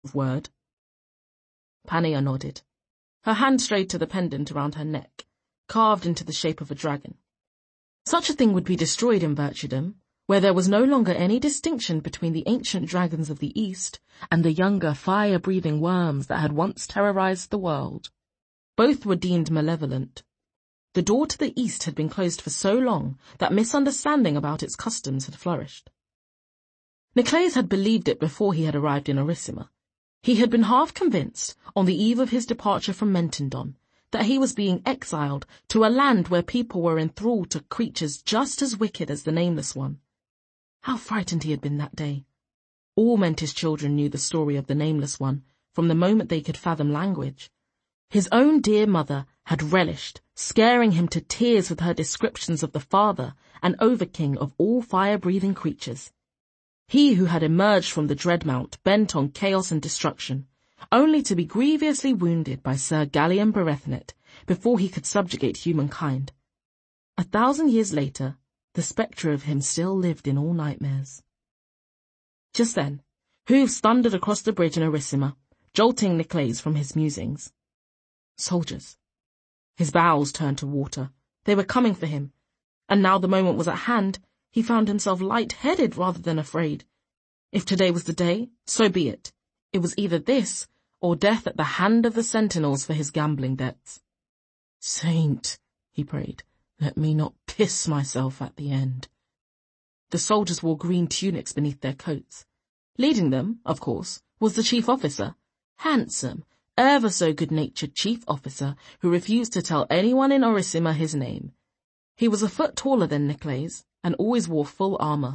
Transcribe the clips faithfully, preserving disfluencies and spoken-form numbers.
word. Pania nodded. Her hand strayed to the pendant around her neck, carved into the shape of a dragon. Such a thing would be destroyed in Virtudom, where there was no longer any distinction between the ancient dragons of the East and the younger fire-breathing worms that had once terrorized the world. Both were deemed malevolent. The door to the East had been closed for so long that misunderstanding about its customs had flourished. Niclais had believed it before he had arrived in Orissima. He had been half convinced, on the eve of his departure from Mentendon, that he was being exiled to a land where people were enthralled to creatures just as wicked as the Nameless One. How frightened he had been that day. All Mentis children knew the story of the Nameless One from the moment they could fathom language. His own dear mother had relished, scaring him to tears with her descriptions of the father and overking of all fire-breathing creatures. He who had emerged from the Dreadmount bent on chaos and destruction, only to be grievously wounded by Sir Gallion Berethnet before he could subjugate humankind. A thousand years later, the spectre of him still lived in all nightmares. Just then, hooves thundered across the bridge in Orissima, jolting Niclais from his musings. Soldiers. His bowels turned to water. They were coming for him, and now the moment was at hand. He found himself light-headed rather than afraid. If today was the day, so be it. It was either this or death at the hand of the sentinels for his gambling debts. Saint, he prayed, let me not piss myself at the end. The soldiers wore green tunics beneath their coats. Leading them, of course, was the chief officer, handsome, ever so good-natured chief officer who refused to tell anyone in Orissima his name. He was a foot taller than Niclais and always wore full armour.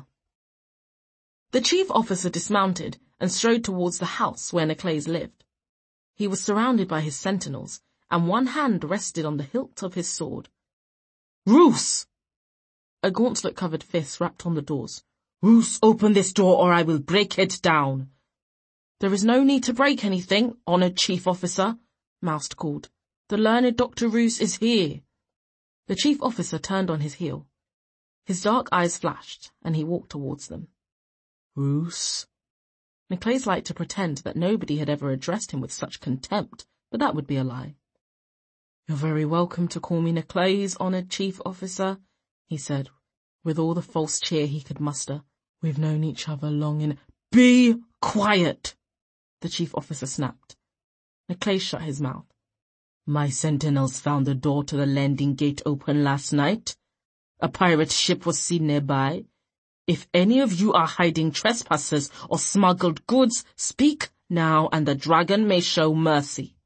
The chief officer dismounted and strode towards the house where Niclais lived. He was surrounded by his sentinels, and one hand rested on the hilt of his sword. Roos! A gauntlet-covered fist rapped on the doors. Roos, open this door or I will break it down. There is no need to break anything, honoured chief officer, Moust called. The learned Doctor Roos is here. The chief officer turned on his heel. His dark eyes flashed, and he walked towards them. Roos? Niclais liked to pretend that nobody had ever addressed him with such contempt, but that would be a lie. You're very welcome to call me Niclais, honoured chief officer, he said, with all the false cheer he could muster. We've known each other long in— Be quiet! The chief officer snapped. Niclais shut his mouth. My sentinels found the door to the landing gate open last night. A pirate ship was seen nearby. If any of you are hiding trespassers or smuggled goods, speak now and the dragon may show mercy.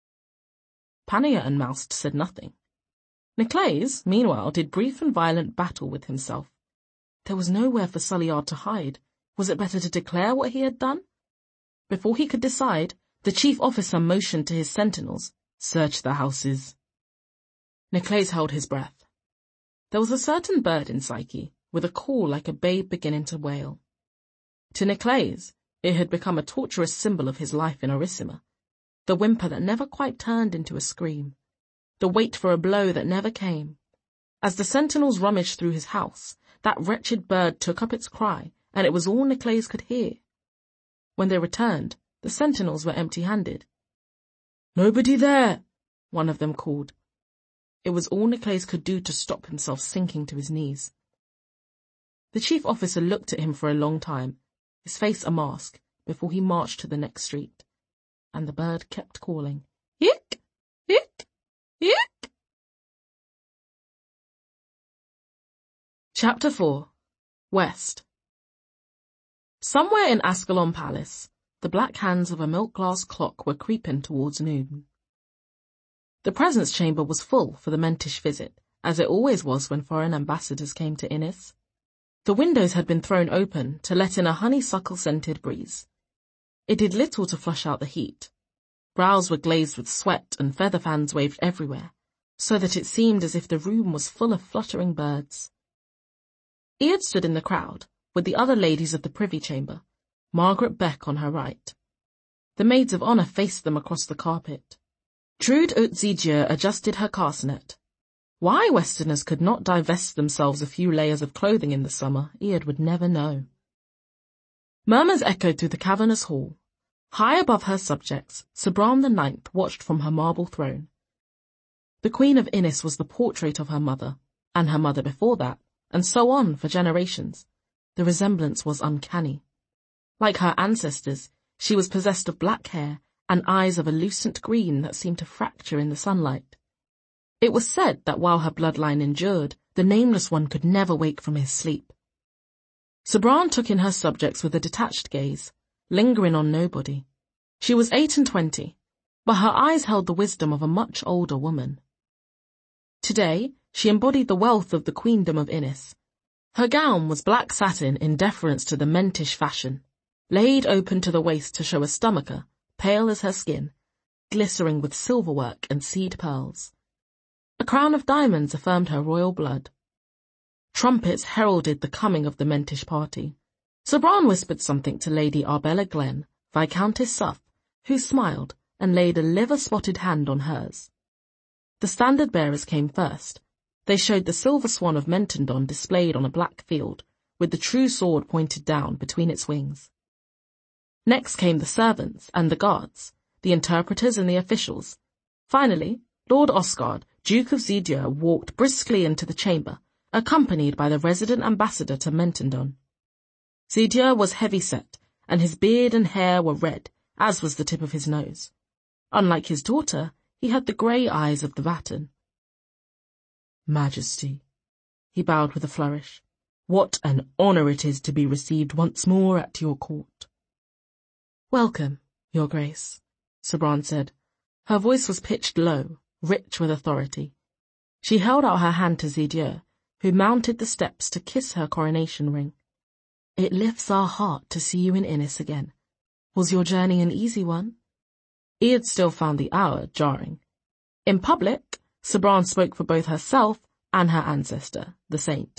Pania and Moust said nothing. Niclais, meanwhile, did brief and violent battle with himself. There was nowhere for Sulleyard to hide. Was it better to declare what he had done? Before he could decide, the chief officer motioned to his sentinels. Search the houses. Niclais held his breath. There was a certain bird in Psyche, with a call like a babe beginning to wail. To Niclais, it had become a torturous symbol of his life in Orissima, the whimper that never quite turned into a scream, the wait for a blow that never came. As the sentinels rummaged through his house, that wretched bird took up its cry, and it was all Niclais could hear. When they returned, the sentinels were empty-handed. Nobody there, one of them called. It was all Niclais could do to stop himself sinking to his knees. The chief officer looked at him for a long time, his face a mask, before he marched to the next street. And the bird kept calling, Hick! Hick! Hick! Chapter four. West. Somewhere in Ascalon Palace, the black hands of a milk-glass clock were creeping towards noon. The presence chamber was full for the Mentish visit, as it always was when foreign ambassadors came to Innis. The windows had been thrown open to let in a honeysuckle-scented breeze. It did little to flush out the heat. Brows were glazed with sweat and feather fans waved everywhere, so that it seemed as if the room was full of fluttering birds. Iad stood in the crowd, with the other ladies of the privy chamber, Margaret Beck on her right. The maids of honour faced them across the carpet. Trude Haute-Zidieu adjusted her castanet. Why Westerners could not divest themselves a few layers of clothing in the summer, Iad would never know. Murmurs echoed through the cavernous hall. High above her subjects, Sabran the Ninth watched from her marble throne. The Queen of Innis was the portrait of her mother, and her mother before that, and so on for generations. The resemblance was uncanny. Like her ancestors, she was possessed of black hair and eyes of a lucent green that seemed to fracture in the sunlight. It was said that while her bloodline endured, the Nameless One could never wake from his sleep. Sabran took in her subjects with a detached gaze, lingering on nobody. She was eight and twenty, but her eyes held the wisdom of a much older woman. Today, she embodied the wealth of the Queendom of Innis. Her gown was black satin in deference to the mentish fashion, laid open to the waist to show a stomacher, pale as her skin, glistering with silverwork and seed pearls. A crown of diamonds affirmed her royal blood. Trumpets heralded the coming of the mentish party. Sabran whispered something to Lady Arbella Glen, Viscountess Suff, who smiled and laid a liver-spotted hand on hers. The standard-bearers came first. They showed the silver swan of Mentendon displayed on a black field, with the true sword pointed down between its wings. Next came the servants and the guards, the interpreters and the officials. Finally, Lord Osgard, Duke of Zidieu, walked briskly into the chamber, accompanied by the resident ambassador to Mentendon. Zidieu was heavy-set, and his beard and hair were red, as was the tip of his nose. Unlike his daughter, he had the grey eyes of the Vatten. Majesty, he bowed with a flourish, what an honour it is to be received once more at your court. Welcome, Your Grace, Sabran said. Her voice was pitched low, rich with authority. She held out her hand to Zidieu, who mounted the steps to kiss her coronation ring. It lifts our heart to see you in Innis again. Was your journey an easy one? Iad still found the hour jarring. In public, Sabran spoke for both herself and her ancestor, the saint.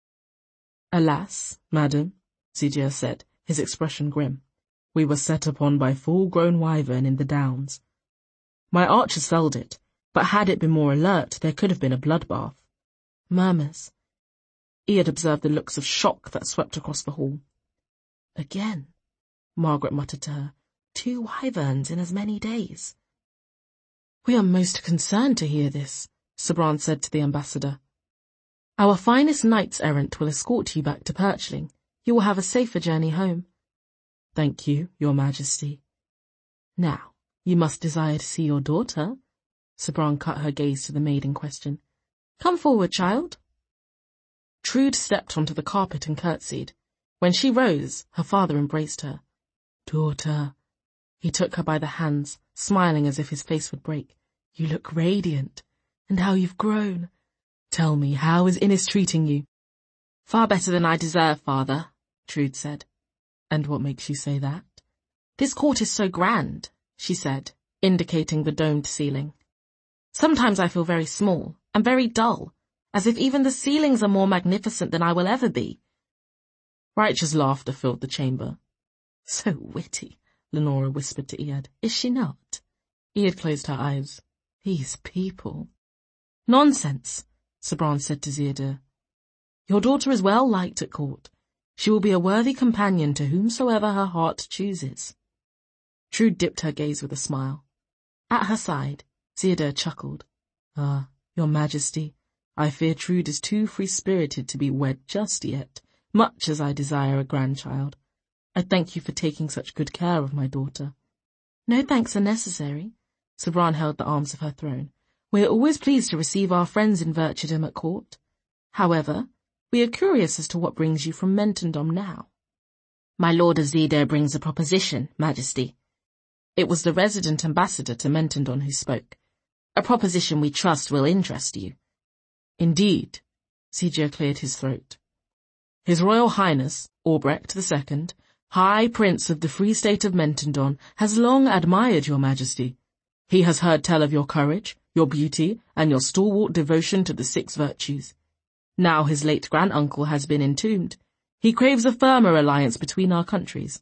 Alas, madam, Zidieu said, his expression grim, we were set upon by full-grown wyvern in the downs. My archers felled it, but had it been more alert, there could have been a bloodbath. Murmurs. Iad observed the looks of shock that swept across the hall. Again, Margaret muttered to her, two wyverns in as many days. We are most concerned to hear this, Sabran said to the ambassador. Our finest knights-errant will escort you back to Perchling. You will have a safer journey home. Thank you, Your Majesty. Now, you must desire to see your daughter. Sabran cut her gaze to the maid in question. Come forward, child. Trude stepped onto the carpet and curtsied. When she rose, her father embraced her. Daughter. He took her by the hands, smiling as if his face would break. You look radiant. And how you've grown. Tell me, how is Innis treating you? Far better than I deserve, father, Trude said. And what makes you say that? This court is so grand, she said, indicating the domed ceiling. Sometimes I feel very small and very dull, as if even the ceilings are more magnificent than I will ever be. Righteous laughter filled the chamber. So witty, Lenora whispered to Iad. Is she not? Iad closed her eyes. These people. Nonsense, Sabran said to Zidieu. Your daughter is well liked at court. She will be a worthy companion to whomsoever her heart chooses. Trude dipped her gaze with a smile. At her side, Zidieu chuckled. Ah, Your Majesty, I fear Trude is too free-spirited to be wed just yet, much as I desire a grandchild. I thank you for taking such good care of my daughter. No thanks are necessary. Sabran held the arms of her throne. We are always pleased to receive our friends in Virtudom at court. However, we are curious as to what brings you from Mentendom now. My Lord of Zidieu brings a proposition, Majesty. It was the resident ambassador to Mentendon who spoke. A proposition we trust will interest you. Indeed, Zidieu cleared his throat. His Royal Highness, Albrecht the Second, High Prince of the Free State of Mentendon, has long admired your Majesty. He has heard tell of your courage, your beauty, and your stalwart devotion to the six virtues. Now his late granduncle has been entombed. He craves a firmer alliance between our countries.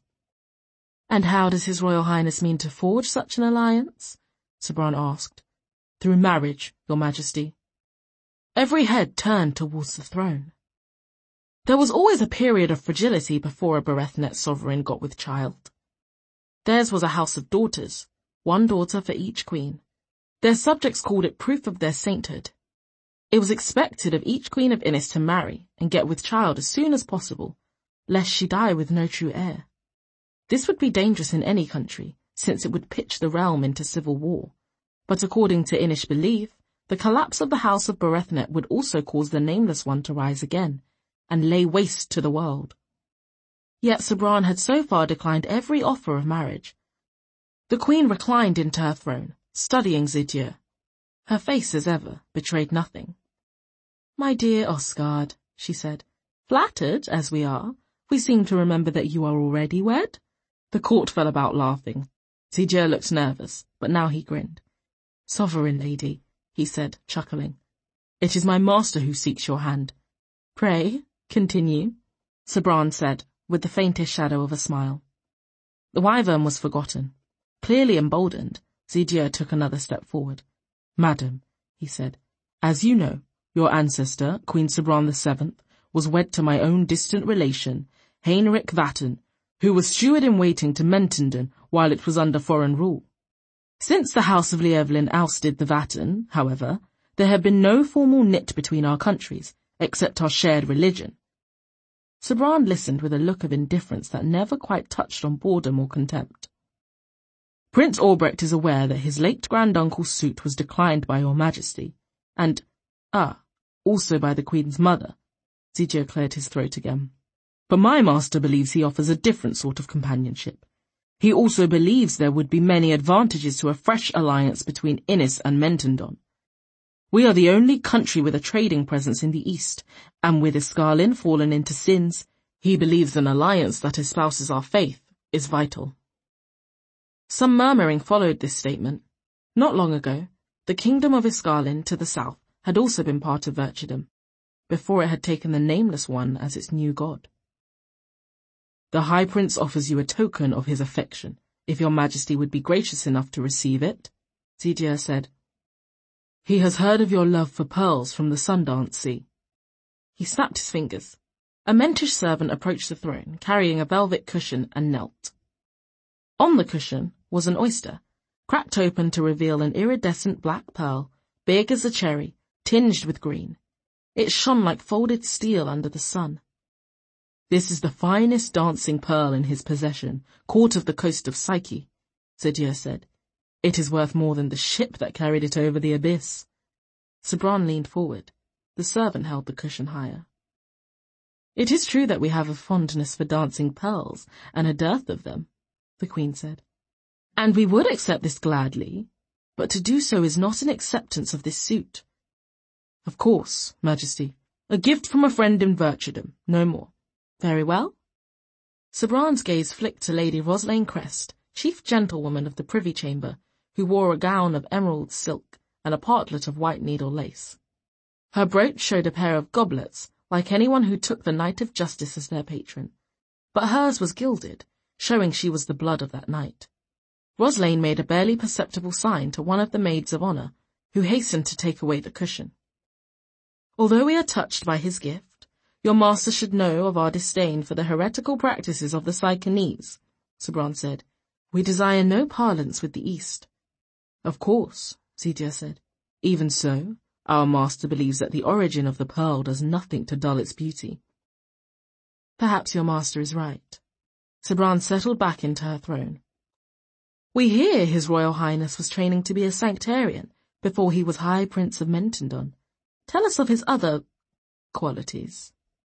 And how does His Royal Highness mean to forge such an alliance? Sabran asked. Through marriage, your Majesty. Every head turned towards the throne. There was always a period of fragility before a Berethnet sovereign got with child. Theirs was a house of daughters, one daughter for each queen. Their subjects called it proof of their sainthood. It was expected of each queen of Inis to marry and get with child as soon as possible, lest she die with no true heir. This would be dangerous in any country, since it would pitch the realm into civil war. But according to Inish belief, the collapse of the house of Berethnet would also cause the Nameless One to rise again, and lay waste to the world. Yet Sabran had so far declined every offer of marriage. The queen reclined into her throne, studying Zidier. Her face, as ever, betrayed nothing. "My dear Osgard," she said, "flattered, as we are, we seem to remember that you are already wed." The court fell about laughing. Zidier looked nervous, but now he grinned. "Sovereign lady," he said, chuckling, "it is my master who seeks your hand." "Pray, continue," Sabran said, with the faintest shadow of a smile. The wyvern was forgotten. Clearly emboldened, Zidier took another step forward. "Madam," he said, "as you know, your ancestor, Queen Sabran the Seventh, was wed to my own distant relation, Heinrich Vatten, who was steward-in-waiting to Mentenden while it was under foreign rule. Since the House of Lievlin ousted the Vatten, however, there had been no formal knit between our countries, except our shared religion." Sabran listened with a look of indifference that never quite touched on boredom or contempt. "Prince Albrecht is aware that his late granduncle's suit was declined by your majesty, and, ah, also by the queen's mother." Zidier cleared his throat again. "But my master believes he offers a different sort of companionship. He also believes there would be many advantages to a fresh alliance between Inis and Mentendon. We are the only country with a trading presence in the east, and with Iskarlin fallen into sins, he believes an alliance that espouses our faith is vital." Some murmuring followed this statement. Not long ago, the kingdom of Iskarlin to the south had also been part of Virtudom, before it had taken the Nameless One as its new god. "The High Prince offers you a token of his affection, if your majesty would be gracious enough to receive it," Zidier said. "He has heard of your love for pearls from the Sundance Sea." He snapped his fingers. A mentish servant approached the throne, carrying a velvet cushion, and knelt. On the cushion was an oyster, cracked open to reveal an iridescent black pearl, big as a cherry, tinged with green. It shone like folded steel under the sun. "This is the finest dancing pearl in his possession, caught of the coast of Psyche," Zidier said. "It is worth more than the ship that carried it over the abyss." Sabran leaned forward. The servant held the cushion higher. "It is true that we have a fondness for dancing pearls, and a dearth of them," the queen said. "And we would accept this gladly, but to do so is not an acceptance of this suit." "Of course, Majesty. A gift from a friend in Virtudom, no more." "Very well." Sabran's gaze flicked to Lady Roslane Crest, chief gentlewoman of the Privy Chamber, who wore a gown of emerald silk and a partlet of white needle lace. Her brooch showed a pair of goblets, like anyone who took the Knight of Justice as their patron, but hers was gilded, showing she was the blood of that knight. Roslane made a barely perceptible sign to one of the maids of honour, who hastened to take away the cushion. "Although we are touched by his gift, your master should know of our disdain for the heretical practices of the Psychonese," Sabran said. "We desire no parlance with the East." "Of course," Zidier said. "Even so, our master believes that the origin of the pearl does nothing to dull its beauty." "Perhaps your master is right." Sabran settled back into her throne. "We hear His Royal Highness was training to be a Sanctarian before he was High Prince of Mentendon. Tell us of his other qualities."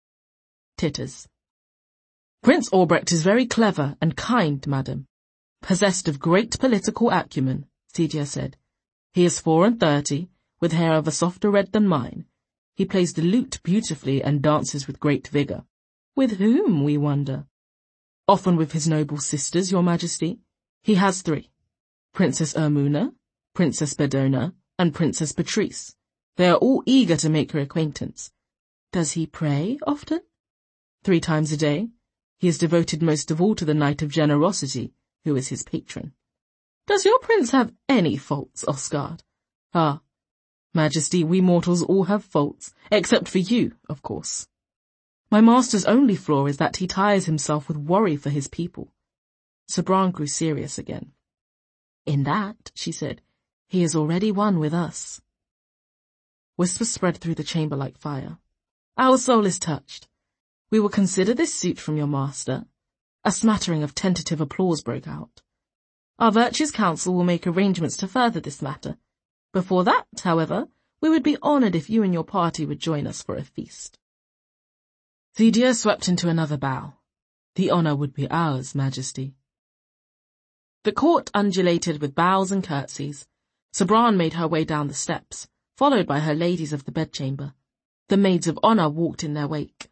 Titters. "Prince Albrecht is very clever and kind, madam, possessed of great political acumen," Zidier said. "He is four and thirty, with hair of a softer red than mine. He plays the lute beautifully and dances with great vigour." "With whom, we wonder?" "Often with his noble sisters, your majesty. He has three, Princess Ermuna, Princess Bedona, and Princess Patrice. They are all eager to make her acquaintance." "Does he pray often?" "Three times a day. He is devoted most of all to the Knight of Generosity, who is his patron." "Does your prince have any faults, Osgard?" "Ah, Majesty, we mortals all have faults, except for you, of course. My master's only flaw is that he tires himself with worry for his people." Sabran grew serious again. "In that," she said, "he is already one with us." Whispers spread through the chamber like fire. "Our soul is touched. We will consider this suit from your master." A smattering of tentative applause broke out. "Our Virtues Council will make arrangements to further this matter. Before that, however, we would be honoured if you and your party would join us for a feast." The Dieu swept into another bow. "The honour would be ours, Majesty." The court undulated with bows and curtsies. Sabran made her way down the steps, followed by her ladies of the bedchamber. The maids of honour walked in their wake.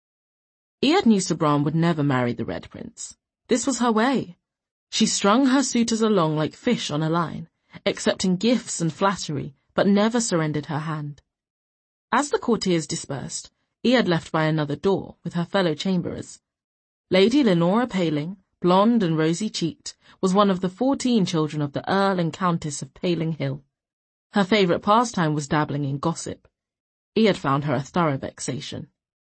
Iyad knew Sabran would never marry the Red Prince. This was her way. She strung her suitors along like fish on a line, accepting gifts and flattery, but never surrendered her hand. As the courtiers dispersed, Iyad left by another door with her fellow chamberers. Lady Lenora Paling, blonde and rosy-cheeked, was one of the fourteen children of the Earl and Countess of Paling Hill. Her favourite pastime was dabbling in gossip. Iyad found her a thorough vexation.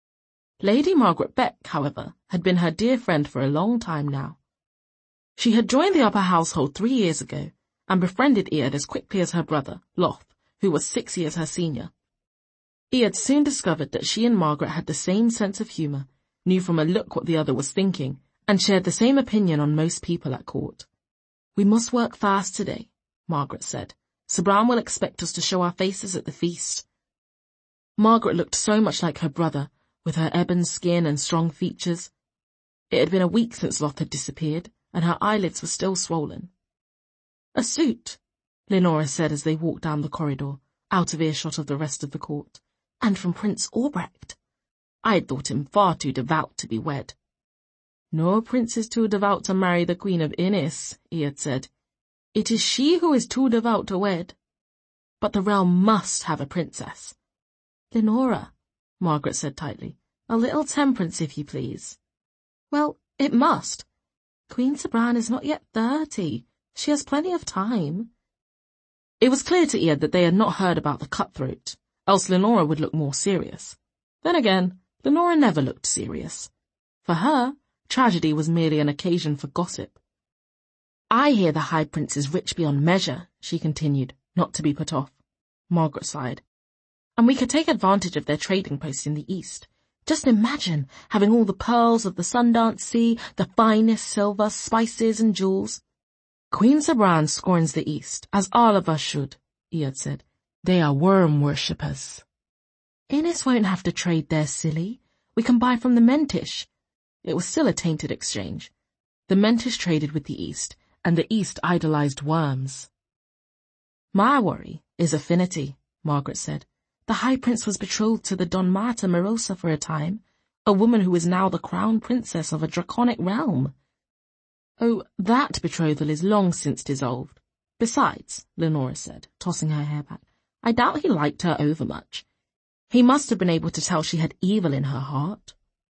Lady Margaret Beck, however, had been her dear friend for a long time now. She had joined the upper household three years ago, and befriended Iyad as quickly as her brother, Loth, who was six years her senior. Iyad soon discovered that she and Margaret had the same sense of humour, knew from a look what the other was thinking, and shared the same opinion on most people at court. "We must work fast today," Margaret said. "Sabran will expect us to show our faces at the feast." Margaret looked so much like her brother, with her ebon skin and strong features. It had been a week since Loth had disappeared, and her eyelids were still swollen. "A suit," Lenora said as they walked down the corridor, out of earshot of the rest of the court, "and from Prince Albrecht. I had thought him far too devout to be wed." "No prince is too devout to marry the Queen of Innis," Iyad said. "It is she who is too devout to wed. But the realm must have a princess." "Lenora," Margaret said tightly, "a little temperance, if you please." "Well, it must. Queen Sabran is not yet thirty. She has plenty of time." It was clear to Iyad that they had not heard about the cutthroat, else Lenora would look more serious. Then again, Lenora never looked serious. For her, tragedy was merely an occasion for gossip. "I hear the High Prince is rich beyond measure," she continued, not to be put off. Margaret sighed. "And we could take advantage of their trading posts in the east. Just imagine having all the pearls of the Sundance Sea, the finest silver, spices and jewels." "Queen Sabran scorns the east, as all of us should," Iyad said. "They are worm worshippers." "Innis won't have to trade there, silly. We can buy from the Mentish." It was still a tainted exchange. The Mentish traded with the east, and the east idolized worms. "My worry is affinity," Margaret said. "The High Prince was betrothed to the Don Marta Merosa for a time, a woman who is now the crown princess of a draconic realm." "Oh, that betrothal is long since dissolved. Besides," Lenora said, tossing her hair back, "I doubt he liked her overmuch. He must have been able to tell she had evil in her heart."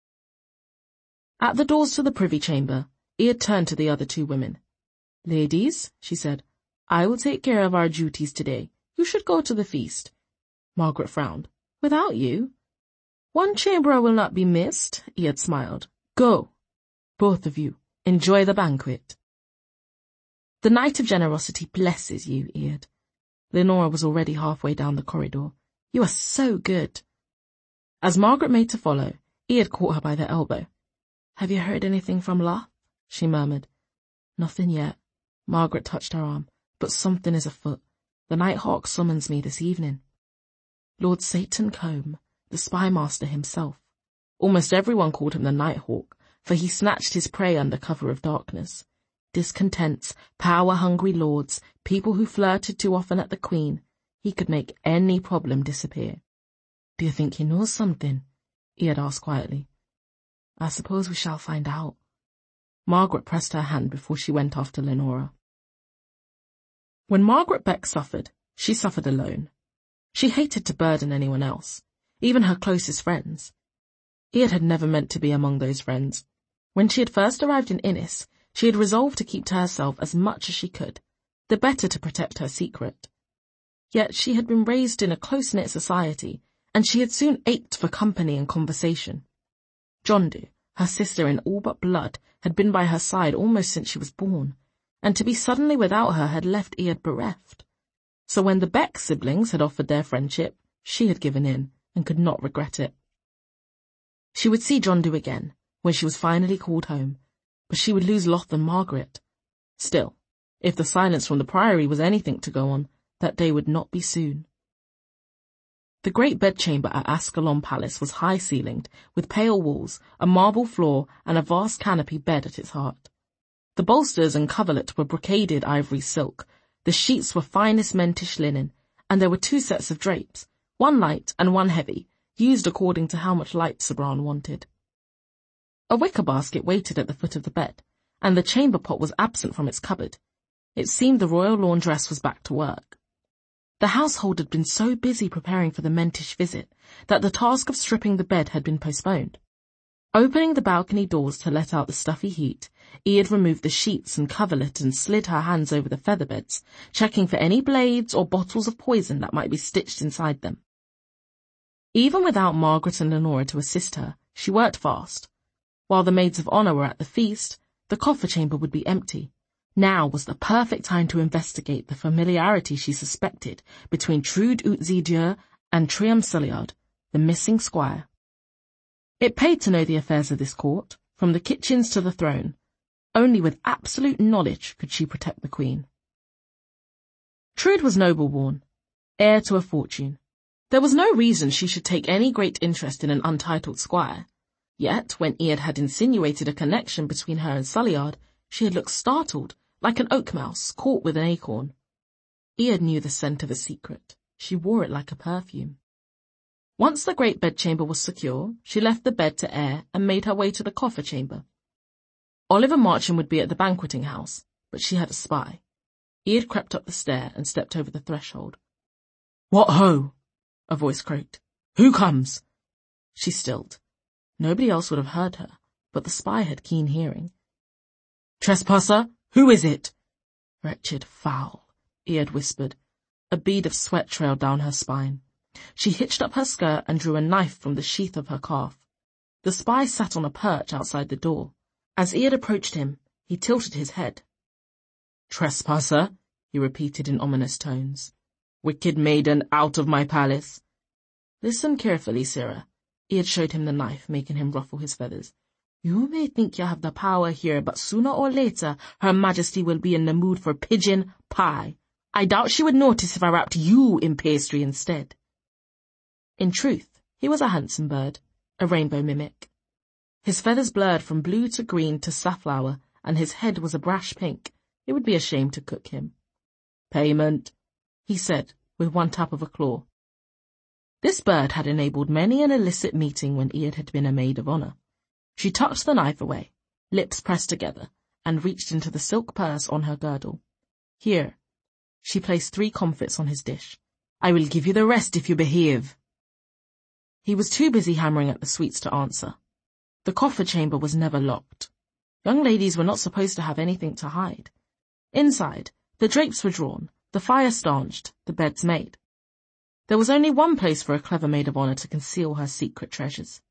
At the doors to the privy chamber, Iyad turned to the other two women. "Ladies," she said, "I will take care of our duties today. You should go to the feast." Margaret frowned. "Without you?" "One chamberer will not be missed," Iyad smiled. "Go, both of you. Enjoy the banquet." "The Knight of Generosity blesses you, Iyad." Lenora was already halfway down the corridor. "You are so good." As Margaret made to follow, Iyad caught her by the elbow. "Have you heard anything from Loth?" she murmured. "Nothing yet." Margaret touched her arm. "But something is afoot. The Nighthawk summons me this evening." Lord Satan Combe, the spy master himself. Almost everyone called him the Nighthawk, for he snatched his prey under cover of darkness. Discontents, power-hungry lords, people who flirted too often at the Queen, he could make any problem disappear. "Do you think he knows something?" Iyad asked quietly. "I suppose we shall find out." Margaret pressed her hand before she went after Lenora. When Margaret Beck suffered, she suffered alone. She hated to burden anyone else, even her closest friends. Iyad had never meant to be among those friends. When she had first arrived in Innis, she had resolved to keep to herself as much as she could, the better to protect her secret. Yet she had been raised in a close-knit society, and she had soon ached for company and conversation. Jondu, her sister in all but blood, had been by her side almost since she was born, and to be suddenly without her had left Iad bereft. So when the Beck siblings had offered their friendship, she had given in and could not regret it. She would see Jondu again when she was finally called home, but she would lose Loth and Margaret. Still, if the silence from the Priory was anything to go on, that day would not be soon. The great bedchamber at Ascalon Palace was high-ceilinged, with pale walls, a marble floor, and a vast canopy bed at its heart. The bolsters and coverlet were brocaded ivory silk, the sheets were finest Mentish linen, and there were two sets of drapes, one light and one heavy, used according to how much light Sir Bran wanted. A wicker basket waited at the foot of the bed, and the chamber pot was absent from its cupboard. It seemed the royal laundress was back to work. The household had been so busy preparing for the Mentish visit that the task of stripping the bed had been postponed. Opening the balcony doors to let out the stuffy heat, Iad removed the sheets and coverlet and slid her hands over the featherbeds, checking for any blades or bottles of poison that might be stitched inside them. Even without Margaret and Lenora to assist her, she worked fast. While the maids of honour were at the feast, the coffer chamber would be empty. Now was the perfect time to investigate the familiarity she suspected between Trude Utzidier and Triam Suliard, the missing squire. It paid to know the affairs of this court, from the kitchens to the throne. Only with absolute knowledge could she protect the Queen. Trude was noble-born, heir to a fortune. There was no reason she should take any great interest in an untitled squire. Yet, when Iad had insinuated a connection between her and Suliard, she had looked startled, like an oak mouse caught with an acorn. Iad knew the scent of a secret. She wore it like a perfume. Once the great bedchamber was secure, she left the bed to air and made her way to the coffer chamber. Oliver Marcham would be at the banqueting house, but she had a spy. Iad crept up the stair and stepped over the threshold. "What ho!" a voice croaked. "Who comes?" She stilled. Nobody else would have heard her, but the spy had keen hearing. "Trespasser, who is it?" "Wretched foul," Iad whispered. A bead of sweat trailed down her spine. She hitched up her skirt and drew a knife from the sheath of her calf. The spy sat on a perch outside the door. As Iad approached him, he tilted his head. "Trespasser," he repeated in ominous tones. "Wicked maiden, out of my palace." "Listen carefully, Sirrah." Iad showed him the knife, making him ruffle his feathers. "You may think you have the power here, but sooner or later Her Majesty will be in the mood for pigeon pie. I doubt she would notice if I wrapped you in pastry instead." In truth, he was a handsome bird, a rainbow mimic. His feathers blurred from blue to green to safflower, and his head was a brash pink. It would be a shame to cook him. "Payment," he said, with one tap of a claw. This bird had enabled many an illicit meeting when Iad had been a maid of honour. She tucked the knife away, lips pressed together, and reached into the silk purse on her girdle. "Here." She placed three comfits on his dish. "I will give you the rest if you behave." He was too busy hammering at the sweets to answer. The coffer chamber was never locked. Young ladies were not supposed to have anything to hide. Inside, the drapes were drawn, the fire stanched, the beds made. There was only one place for a clever maid of honour to conceal her secret treasures.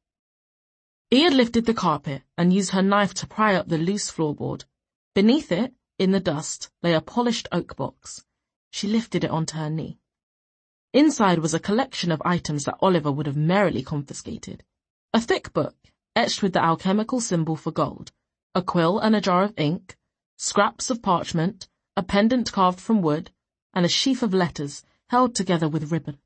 Iad lifted the carpet and used her knife to pry up the loose floorboard. Beneath it, in the dust, lay a polished oak box. She lifted it onto her knee. Inside was a collection of items that Oliver would have merrily confiscated. A thick book, etched with the alchemical symbol for gold, a quill and a jar of ink, scraps of parchment, a pendant carved from wood, and a sheaf of letters held together with ribbon.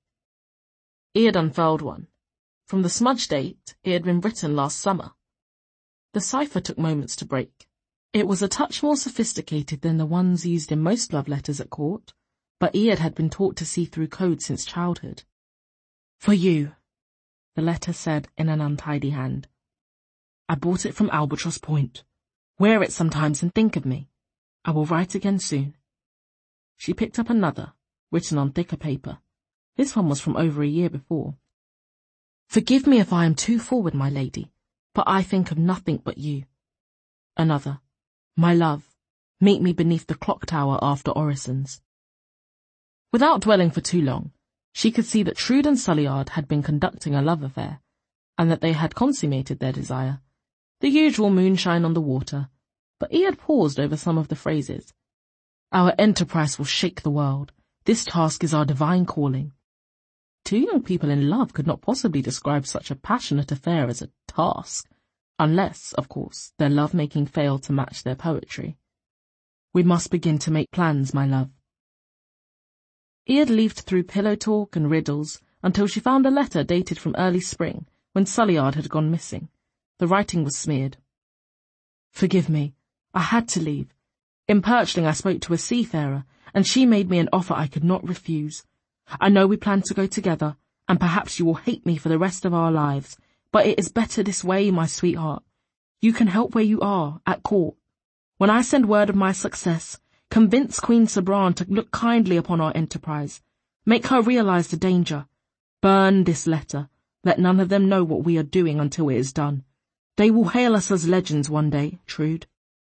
Iad unfurled one. From the smudge date, it had been written last summer. The cipher took moments to break. It was a touch more sophisticated than the ones used in most love letters at court, but Iad had been taught to see through code since childhood. "For you," the letter said in an untidy hand. "I bought it from Albatross Point. Wear it sometimes and think of me. I will write again soon." She picked up another, written on thicker paper. This one was from over a year before. "Forgive me if I am too forward, my lady, but I think of nothing but you." Another. "My love, meet me beneath the clock tower after orisons." Without dwelling for too long, she could see that Trude and Suliard had been conducting a love affair, and that they had consummated their desire. The usual moonshine on the water, but he had paused over some of the phrases. Our enterprise will shake the world. This task is our divine calling. Two young people in love could not possibly describe such a passionate affair as a task, unless, of course, their love-making failed to match their poetry. We must begin to make plans, my love. He had leafed through pillow talk and riddles until she found a letter dated from early spring, when Sulleyard had gone missing. The writing was smeared. Forgive me. I had to leave. In Perchling I spoke to a seafarer, and she made me an offer I could not refuse. I know we plan to go together, and perhaps you will hate me for the rest of our lives, but it is better this way, my sweetheart. You can help where you are, at court. When I send word of my success, convince Queen Sabran to look kindly upon our enterprise. Make her realize the danger. Burn this letter. Let none of them know what we are doing until it is done. They will hail us as legends one day, Trude.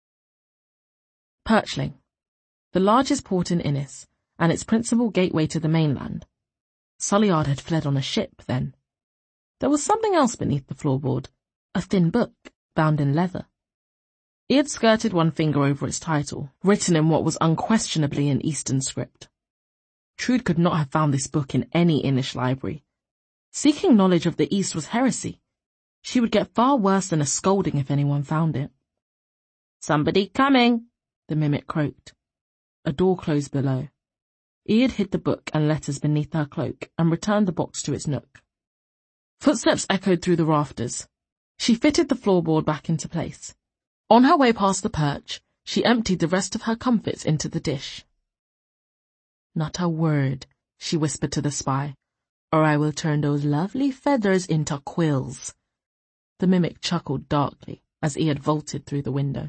Perchling, the largest port in Innis, and its principal gateway to the mainland. Sulleyard had fled on a ship, then. There was something else beneath the floorboard, a thin book, bound in leather. He had skirted one finger over its title, written in what was unquestionably an Eastern script. Trude could not have found this book in any Innish library. Seeking knowledge of the East was heresy. She would get far worse than a scolding if anyone found it. Somebody coming, the mimic croaked. A door closed below. Iad hid the book and letters beneath her cloak and returned the box to its nook. Footsteps echoed through the rafters. She fitted the floorboard back into place. On her way past the perch, she emptied the rest of her comfits into the dish. Not a word, she whispered to the spy, or I will turn those lovely feathers into quills. The mimic chuckled darkly as Iad vaulted through the window.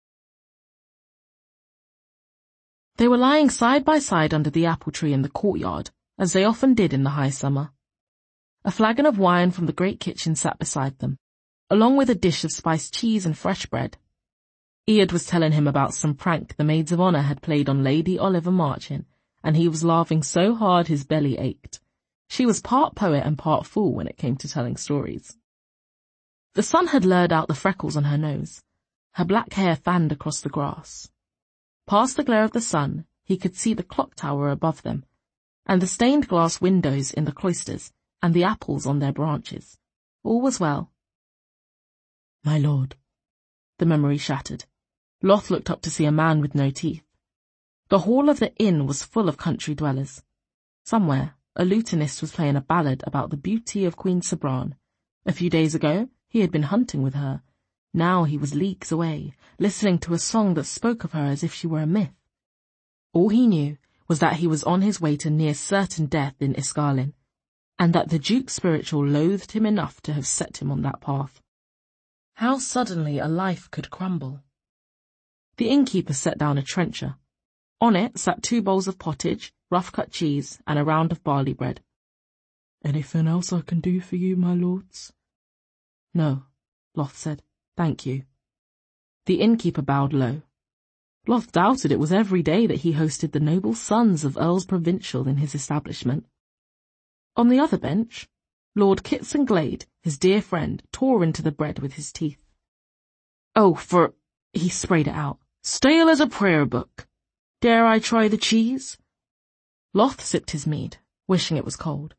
They were lying side by side under the apple tree in the courtyard, as they often did in the high summer. A flagon of wine from the great kitchen sat beside them, along with a dish of spiced cheese and fresh bread. Iad was telling him about some prank the maids of honour had played on Lady Oliver Marchin, and he was laughing so hard his belly ached. She was part poet and part fool when it came to telling stories. The sun had lured out the freckles on her nose. Her black hair fanned across the grass. Past the glare of the sun, he could see the clock tower above them, and the stained glass windows in the cloisters, and the apples on their branches. All was well. My lord. The memory shattered. Loth looked up to see a man with no teeth. The hall of the inn was full of country dwellers. Somewhere, a lutenist was playing a ballad about the beauty of Queen Sabran. A few days ago, he had been hunting with her. Now he was leagues away, listening to a song that spoke of her as if she were a myth. All he knew was that he was on his way to near certain death in Iscarlin, and that the Duke Spiritual loathed him enough to have set him on that path. How suddenly a life could crumble. The innkeeper set down a trencher. On it sat two bowls of pottage, rough-cut cheese, and a round of barley bread. Anything else I can do for you, my lords? No, Loth said. Thank you. The innkeeper bowed low. Loth doubted it was every day that he hosted the noble sons of Earls Provincial in his establishment. On the other bench, Lord Kitson Glade, his dear friend, tore into the bread with his teeth. Oh, for... he sprayed it out. Stale as a prayer book. Dare I try the cheese? Loth sipped his mead, wishing it was cold.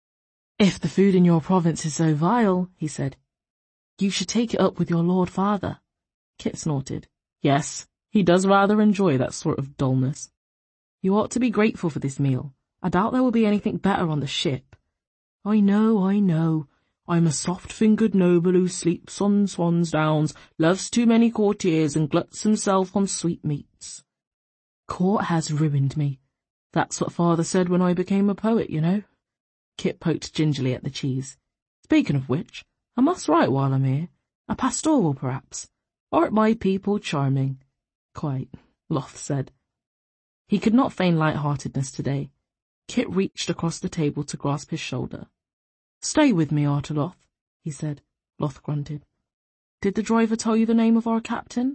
If the food in your province is so vile, he said, you should take it up with your Lord Father. Kit snorted. Yes, he does rather enjoy that sort of dullness. You ought to be grateful for this meal. I doubt there will be anything better on the ship. I know, I know. I'm a soft-fingered noble who sleeps on swan's downs, loves too many courtiers, and gluts himself on sweetmeats. Court has ruined me. That's what Father said when I became a poet, you know. Kit poked gingerly at the cheese. Speaking of which, I must write while I'm here. A pastoral, perhaps. Aren't my people charming? Quite, Loth said. He could not feign light-heartedness today. Kit reached across the table to grasp his shoulder. Stay with me, Arteloth, he said. Loth grunted. Did the driver tell you the name of our captain?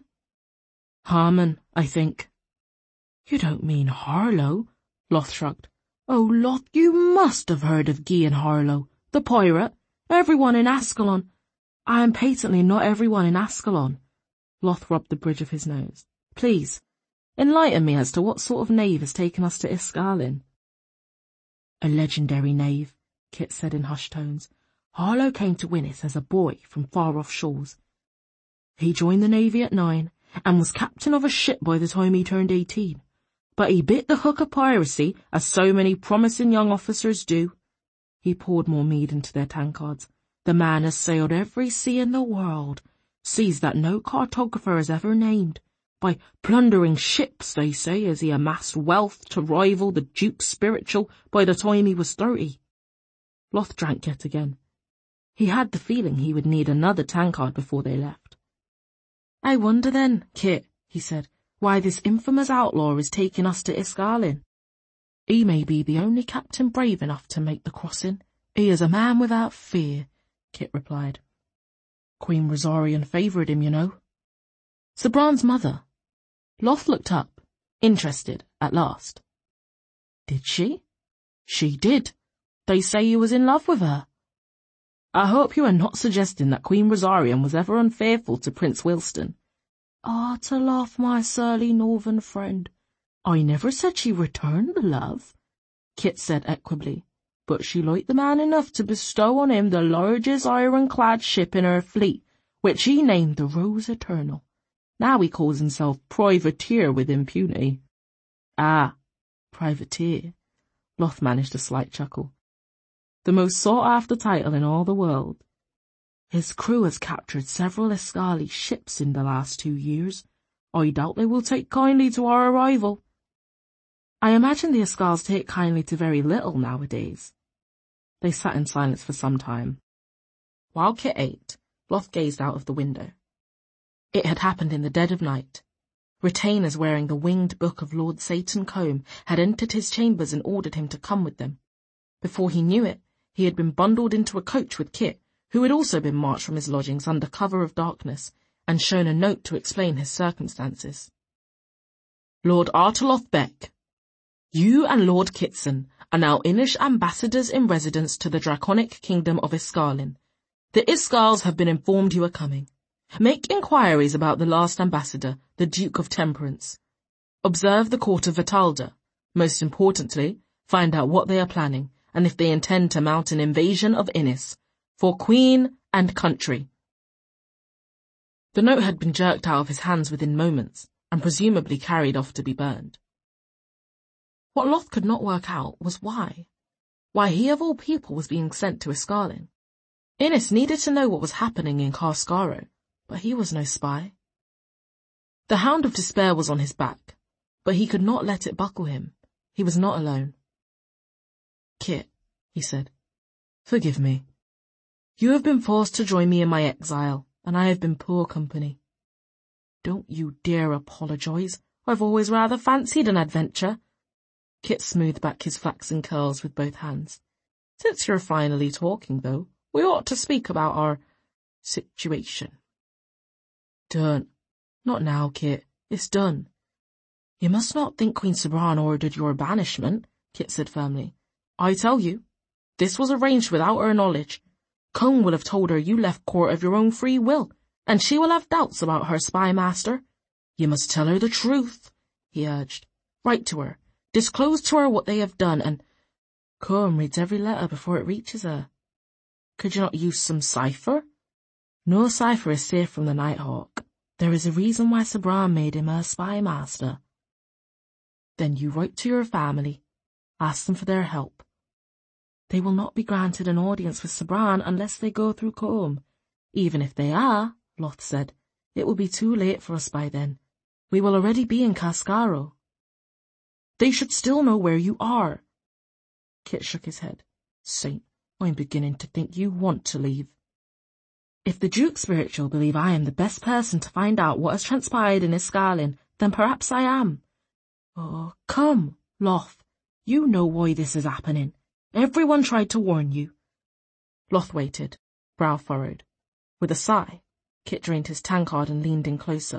Harmon, I think. You don't mean Harlow? Loth shrugged. Oh, Loth, you must have heard of Gian Harlow, the pirate. Everyone in Ascalon. I am patently not everyone in Ascalon. Loth rubbed the bridge of his nose. Please, enlighten me as to what sort of knave has taken us to Iscarlin. A legendary knave, Kit said in hushed tones. Harlow came to Winnis as a boy from far-off shores. He joined the navy at nine and was captain of a ship by the time he turned eighteen. But he bit the hook of piracy, as so many promising young officers do. He poured more mead into their tankards. The man has sailed every sea in the world, seas that no cartographer has ever named. By plundering ships, they say, as he amassed wealth to rival the Duke Spiritual by the time he was thirty. Loth drank yet again. He had the feeling he would need another tankard before they left. I wonder then, Kit, he said, why this infamous outlaw is taking us to Iscarlin. He may be the only captain brave enough to make the crossing. He is a man without fear, Kit replied. Queen Rosarian favoured him, you know. Sabran's mother. Loth looked up, interested at last. Did she? She did. They say he was in love with her. I hope you are not suggesting that Queen Rosarian was ever unfaithful to Prince Wilston. Ah, to Loth, my surly northern friend. I never said she returned the love, Kit said equably, but she liked the man enough to bestow on him the largest ironclad ship in her fleet, which he named the Rose Eternal. Now he calls himself privateer with impunity. Ah, privateer. Loth managed a slight chuckle. The most sought-after title in all the world. His crew has captured several Iscarli ships in the last two years. I doubt they will take kindly to our arrival. I imagine the Iscarls take kindly to very little nowadays. They sat in silence for some time. While Kit ate, Loth gazed out of the window. It had happened in the dead of night. Retainers wearing the winged book of Lord Satan Combe had entered his chambers and ordered him to come with them. Before he knew it, he had been bundled into a coach with Kit, who had also been marched from his lodgings under cover of darkness, and shown a note to explain his circumstances. Lord Arteloth Beck, you and Lord Kitson are now Inish ambassadors in residence to the draconic kingdom of Iscarlin. The Iscarls have been informed you are coming. Make inquiries about the last ambassador, the Duke of Temperance. Observe the court of Vitalda. Most importantly, find out what they are planning, and if they intend to mount an invasion of Innis, for Queen and country. The note had been jerked out of his hands within moments, and presumably carried off to be burned. What Loth could not work out was why. Why he of all people was being sent to Iscarlin. Innis needed to know what was happening in Karscaro, but he was no spy. The hound of despair was on his back, but he could not let it buckle him. He was not alone. Kit, he said, forgive me. You have been forced to join me in my exile, and I have been poor company. Don't you dare apologise. I've always rather fancied an adventure. Kit smoothed back his flaxen curls with both hands. Since you're finally talking, though, we ought to speak about our situation. Don't. Not now, Kit. It's done. You must not think Queen Sabran ordered your banishment, Kit said firmly. I tell you, this was arranged without her knowledge. Combe will have told her you left court of your own free will, and she will have doubts about her spy master. You must tell her the truth, he urged. Write to her. Disclose to her what they have done, and Combe reads every letter before it reaches her. Could you not use some cipher? No cipher is safe from the Nighthawk. There is a reason why Sabran made him her spy master. Then you write to your family. Ask them for their help. They will not be granted an audience with Sabran unless they go through Combe. Even if they are, Loth said, it will be too late for us by then. We will already be in Karscaro. They should still know where you are. Kit shook his head. Saint, I'm beginning to think you want to leave. If the Duke Spiritual believe I am the best person to find out what has transpired in Iscarlin, then perhaps I am. Oh, come, Loth. You know why this is happening. Everyone tried to warn you. Loth waited, brow furrowed. With a sigh, Kit drained his tankard and leaned in closer.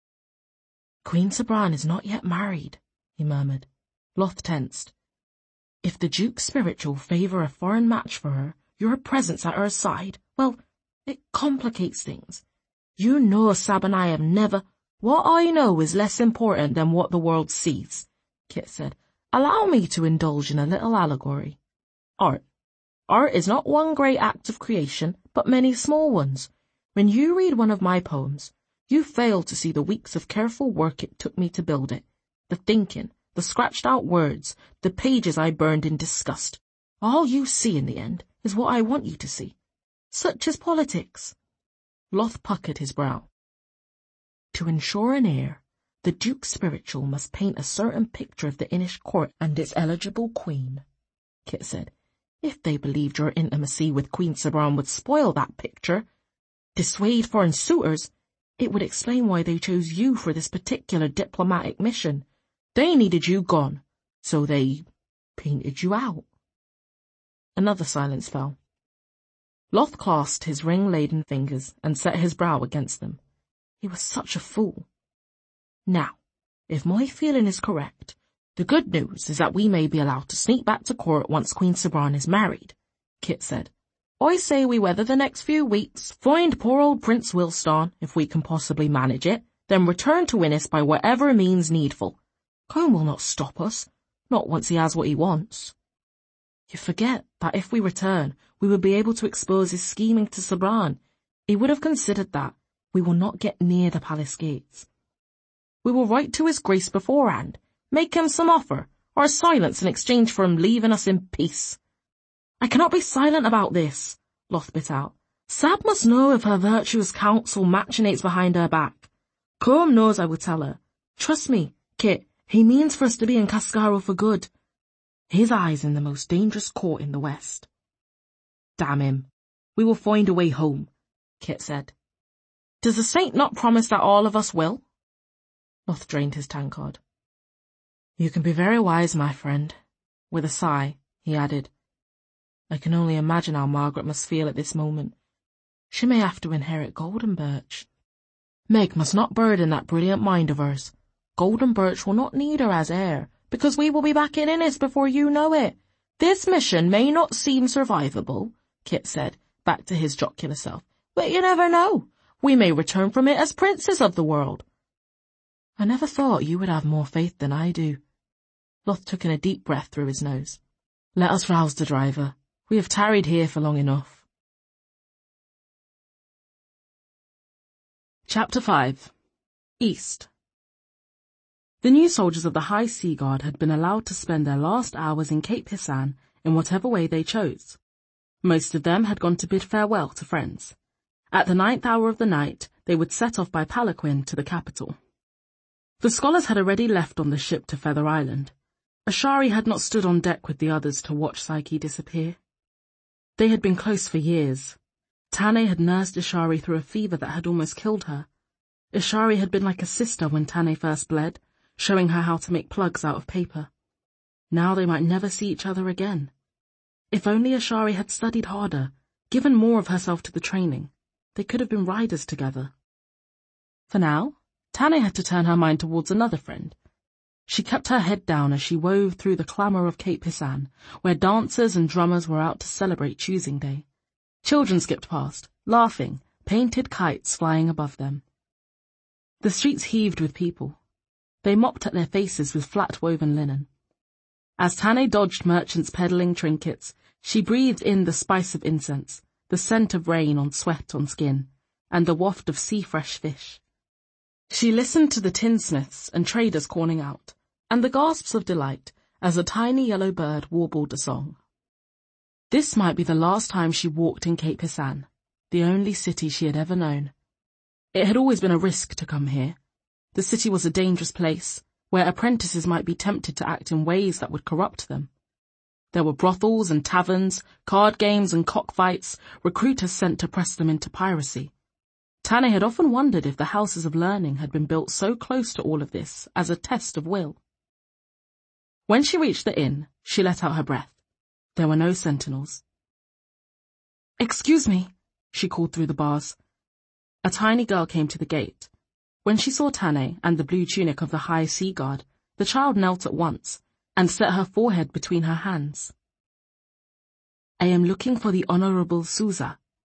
Queen Sabran is not yet married, he murmured. Loth tensed. If the Duke Spiritual favour a foreign match for her, your presence at her side, well, It complicates things. You know Sab and I have never— What I know is less important than what the world sees, Kit said. Allow me to indulge in a little allegory. Art. Art is not one great act of creation, but many small ones. When you read one of my poems, you fail to see the weeks of careful work it took me to build it, the thinking, the scratched-out words, the pages I burned in disgust. All you see in the end is what I want you to see. Such is politics. Loth puckered his brow. To ensure an heir, the Duke Spiritual must paint a certain picture of the Innish court and its eligible queen, Kit said. If they believed your intimacy with Queen Sabran would spoil that picture, dissuade foreign suitors, it would explain why they chose you for this particular diplomatic mission. They needed you gone, so they painted you out. Another silence fell. Loth clasped his ring-laden fingers and set his brow against them. He was such a fool. Now, if my feeling is correct, the good news is that we may be allowed to sneak back to court once Queen Sabran is married, Kit said. I say we weather the next few weeks, find poor old Prince Wilstan, if we can possibly manage it, then return to Innis by whatever means needful. Combe will not stop us, not once he has what he wants. You forget that if we return, we will be able to expose his scheming to Sabran. He would have considered that. We will not get near the palace gates. We will write to his grace beforehand, make him some offer, or silence in exchange for him leaving us in peace. I cannot be silent about this, Loth bit out. Sab must know if her virtuous counsel machinates behind her back. Combe knows I will tell her. Trust me, Kit, he means for us to be in Cascara for good. His eye's in the most dangerous court in the west. Damn him. We will find a way home, Kit said. Does the saint not promise that all of us will? Loth drained his tankard. You can be very wise, my friend. With a sigh, he added. I can only imagine how Margaret must feel at this moment. She may have to inherit Golden Birch. Meg must not burden that brilliant mind of hers. Golden Birch will not need her as heir, because we will be back in Innis before you know it. This mission may not seem survivable, Kit said, back to his jocular self, but you never know. We may return from it as princes of the world. I never thought you would have more faith than I do. Loth took in a deep breath through his nose. Let us rouse the driver. We have tarried here for long enough. Chapter five. East. The new soldiers of the High Sea Guard had been allowed to spend their last hours in Cape Hissan in whatever way they chose. Most of them had gone to bid farewell to friends. At the ninth hour of the night, they would set off by palanquin to the capital. The scholars had already left on the ship to Feather Island. Ashari had not stood on deck with the others to watch Psyche disappear. They had been close for years. Tane had nursed Ashari through a fever that had almost killed her. Ashari had been like a sister when Tane first bled, showing her how to make plugs out of paper. Now they might never see each other again. If only Ashari had studied harder, given more of herself to the training, they could have been riders together. For now, Tane had to turn her mind towards another friend. She kept her head down as she wove through the clamour of Cape Hissan, where dancers and drummers were out to celebrate Choosing Day. Children skipped past, laughing, painted kites flying above them. The streets heaved with people. They mopped at their faces with flat-woven linen. As Tane dodged merchants peddling trinkets, she breathed in the spice of incense, the scent of rain on sweat on skin, and the waft of sea-fresh fish. She listened to the tinsmiths and traders calling out, and the gasps of delight as a tiny yellow bird warbled a song. This might be the last time she walked in Cape Hissan, the only city she had ever known. It had always been a risk to come here. The city was a dangerous place, where apprentices might be tempted to act in ways that would corrupt them. There were brothels and taverns, card games and cockfights, recruiters sent to press them into piracy. Tane had often wondered if the houses of learning had been built so close to all of this as a test of will. When she reached the inn, she let out her breath. There were no sentinels. "Excuse me," she called through the bars. A tiny girl came to the gate. When she saw Tane and the blue tunic of the High Sea Guard, the child knelt at once and set her forehead between her hands. "I am looking for the Honourable Souza."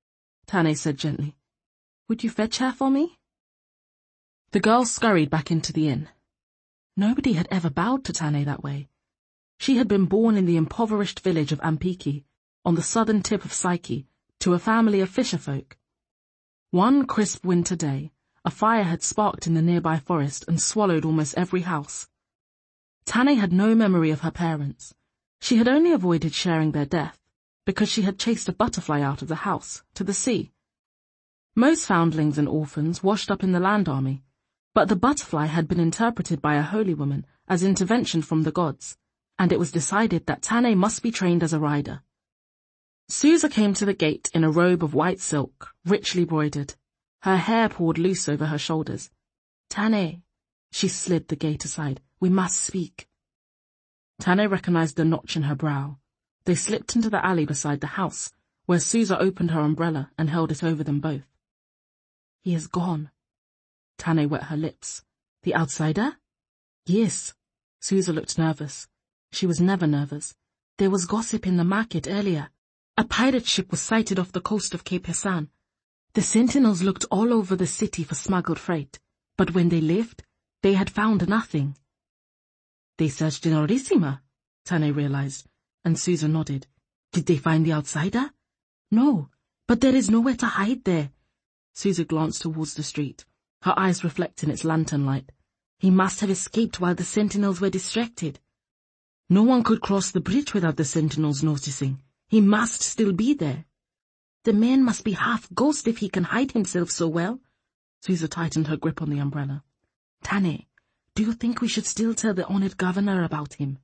Tane said gently. Would you fetch her for me? The girl scurried back into the inn. Nobody had ever bowed to Tane that way. She had been born in the impoverished village of Ampiki, on the southern tip of Psyche, to a family of fisherfolk. One crisp winter day, a fire had sparked in the nearby forest and swallowed almost every house. Tane had no memory of her parents. She had only avoided sharing their death, because she had chased a butterfly out of the house, to the sea. Most foundlings and orphans washed up in the land army, but the butterfly had been interpreted by a holy woman as intervention from the gods, and it was decided that Tane must be trained as a rider. Susa came to the gate in a robe of white silk, richly broidered. Her hair poured loose over her shoulders. Tane, she slid the gate aside, we must speak. Tane recognized the notch in her brow. They slipped into the alley beside the house, where Susa opened her umbrella and held it over them both. He is gone. Tane wet her lips. The outsider? Yes. Susa looked nervous. She was never nervous. There was gossip in the market earlier. A pirate ship was sighted off the coast of Cape Hassan. The sentinels looked all over the city for smuggled freight, but when they left, they had found nothing. They searched in Orissima, Tane realized, and Susa nodded. Did they find the outsider? No, but there is nowhere to hide there. Susa glanced towards the street, her eyes reflecting its lantern light. He must have escaped while the sentinels were distracted. No one could cross the bridge without the sentinels noticing. He must still be there. The man must be half ghost if he can hide himself so well. Susa tightened her grip on the umbrella. Tane, do you think we should still tell the honored governor about him?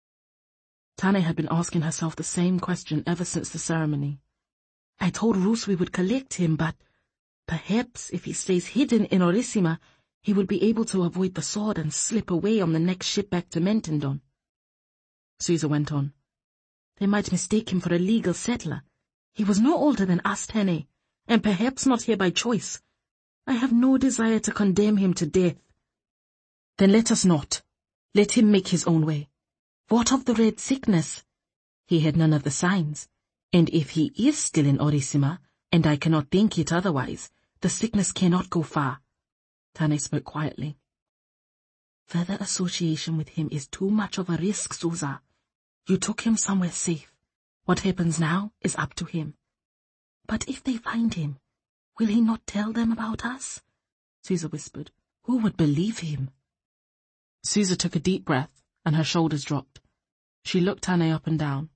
Tane had been asking herself the same question ever since the ceremony. I told Roos we would collect him, but perhaps if he stays hidden in Orissima, he will be able to avoid the sword and slip away on the next ship back to Mentendon. Susa went on. They might mistake him for a legal settler. He was no older than us, Tane, and perhaps not here by choice. I have no desire to condemn him to death. Then let us not. Let him make his own way. What of the red sickness? He had none of the signs, and if he is still in Orissima, and I cannot think it otherwise, the sickness cannot go far. Tane spoke quietly. Further association with him is too much of a risk, Susa. You took him somewhere safe. What happens now is up to him. But if they find him, will he not tell them about us? Susa whispered. Who would believe him? Susa took a deep breath, and her shoulders dropped. She looked Tane up and down.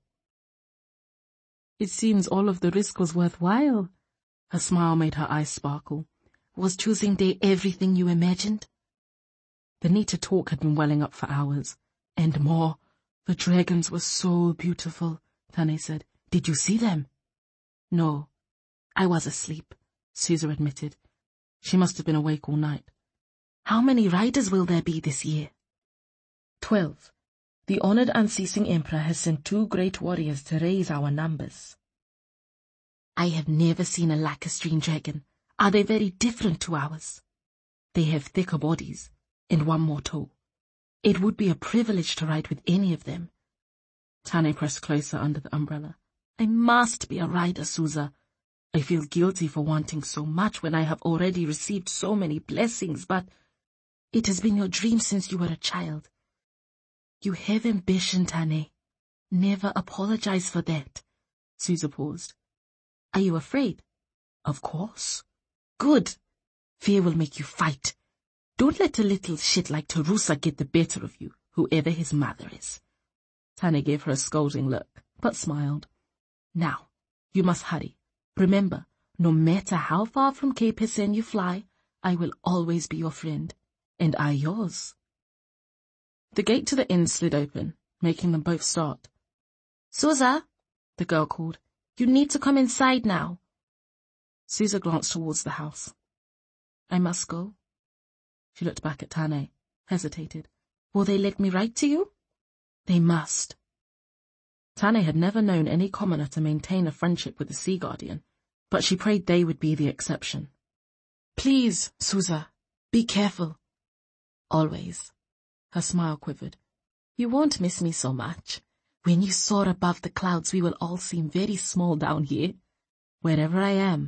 It seems all of the risk was worthwhile. Her smile made her eyes sparkle. Was choosing day everything you imagined? The need to talk had been welling up for hours. And more. The dragons were so beautiful, Tane said. Did you see them? No. I was asleep, Susa admitted. She must have been awake all night. How many riders will there be this year? Twelve. The honored unceasing emperor has sent two great warriors to raise our numbers. I have never seen a lacustrine dragon. Are they very different to ours? They have thicker bodies, and one more toe. It would be a privilege to ride with any of them. Tane pressed closer under the umbrella. I must be a rider, Susa. I feel guilty for wanting so much when I have already received so many blessings, but it has been your dream since you were a child. You have ambition, Tane. Never apologize for that. Susa paused. Are you afraid? Of course. Good. Fear will make you fight. Don't let a little shit like Tarusa get the better of you, whoever his mother is. Tane gave her a scolding look, but smiled. Now, you must hurry. Remember, no matter how far from Cape Hassan you fly, I will always be your friend, and I yours. The gate to the inn slid open, making them both start. Susa, the girl called, you need to come inside now. Susa glanced towards the house. I must go. She looked back at Tane, hesitated. Will they let me write to you? They must. Tane had never known any commoner to maintain a friendship with the Sea Guardian, but she prayed they would be the exception. Please, Susa, be careful. Always. Her smile quivered. You won't miss me so much. When you soar above the clouds, we will all seem very small down here. Wherever I am,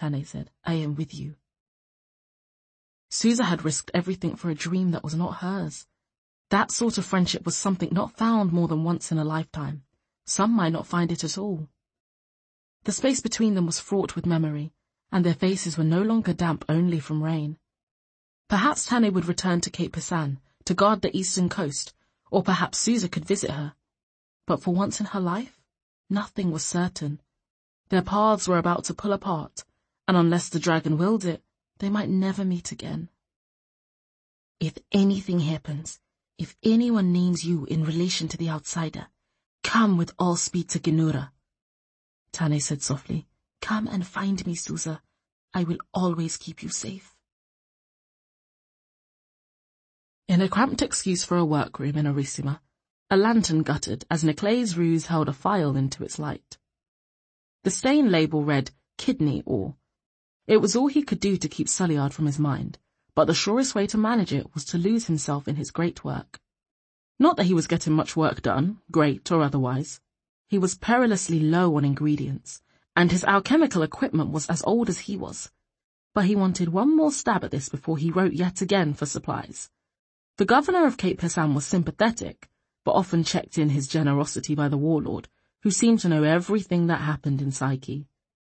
Tane said. I am with you. Sousa had risked everything for a dream that was not hers. That sort of friendship was something not found more than once in a lifetime. Some might not find it at all. The space between them was fraught with memory, and their faces were no longer damp only from rain. Perhaps Tane would return to Cape Pisan to guard the eastern coast, or perhaps Sousa could visit her. But for once in her life, nothing was certain. Their paths were about to pull apart, and unless the dragon willed it, they might never meet again. If anything happens, if anyone names you in relation to the outsider, come with all speed to Genura. Tane said softly. Come and find me, Sousa. I will always keep you safe. In a cramped excuse for a workroom in Orissima, a lantern guttered as Niclai's ruse held a phial into its light. The stain label read, kidney ore. It was all he could do to keep Sulleyard from his mind, but the surest way to manage it was to lose himself in his great work. Not that he was getting much work done, great or otherwise. He was perilously low on ingredients, and his alchemical equipment was as old as he was. But he wanted one more stab at this before he wrote yet again for supplies. The governor of Cape Pisan was sympathetic, but often checked in his generosity by the warlord, who seemed to know everything that happened in Psyche.